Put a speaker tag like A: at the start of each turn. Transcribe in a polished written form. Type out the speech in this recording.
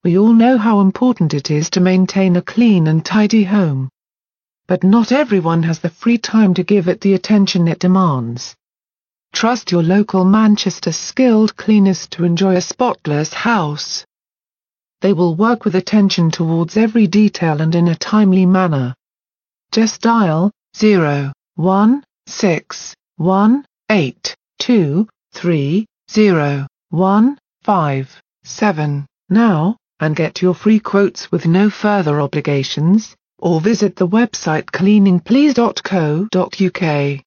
A: We all know how important it is to maintain a clean and tidy home. But not everyone has the free time to give it the attention it demands. Trust your local Manchester skilled cleaners to enjoy a spotless house. They will work with attention towards every detail and in a timely manner. Just dial 01618230157 now, and get your free quotes with no further obligations, or visit the website cleaningplease.co.uk.